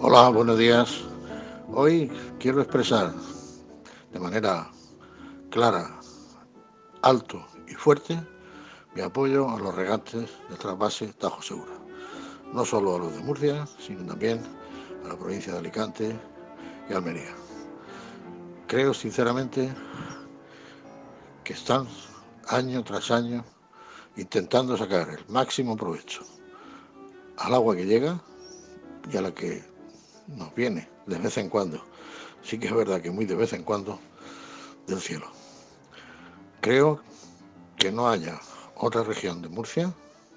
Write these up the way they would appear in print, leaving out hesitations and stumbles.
Hola, buenos días. Hoy quiero expresar de manera clara, alto y fuerte mi apoyo a los regantes del trasvase Tajo Segura. No solo a los de Murcia, sino también a la provincia de Alicante y Almería. Creo sinceramente que están año tras año intentando sacar el máximo provecho al agua que llega y a la que nos viene de vez en cuando. Sí que es verdad que muy de vez en cuando del cielo. Creo que no haya otra región de Murcia,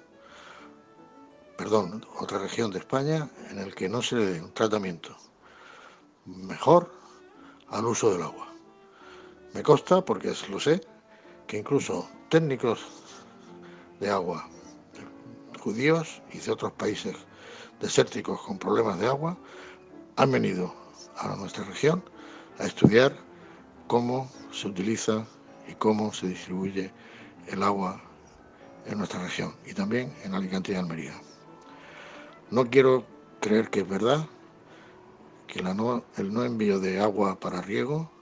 otra región de España en el que no se le dé un tratamiento mejor al uso del agua. Me consta, porque lo sé, que incluso técnicos de agua judíos y de otros países desérticos con problemas de agua han venido a nuestra región a estudiar cómo se utiliza y cómo se distribuye el agua en nuestra región y también en Alicante y Almería. No quiero creer que es verdad que el no envío de agua para riego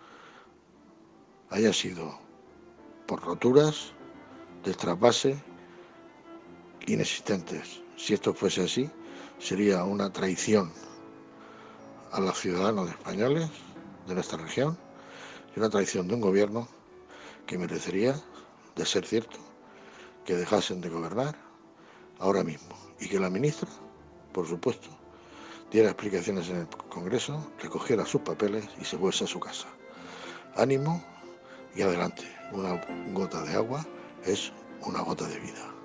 haya sido por roturas del trasvase inexistentes. Si esto fuese así, sería una traición a los ciudadanos españoles de nuestra región y una traición de un gobierno que merecería, de ser cierto, que dejasen de gobernar ahora mismo y que la ministra, por supuesto, diera explicaciones en el Congreso, recogiera sus papeles y se fuese a su casa. Ánimo y adelante. Una gota de agua es una gota de vida.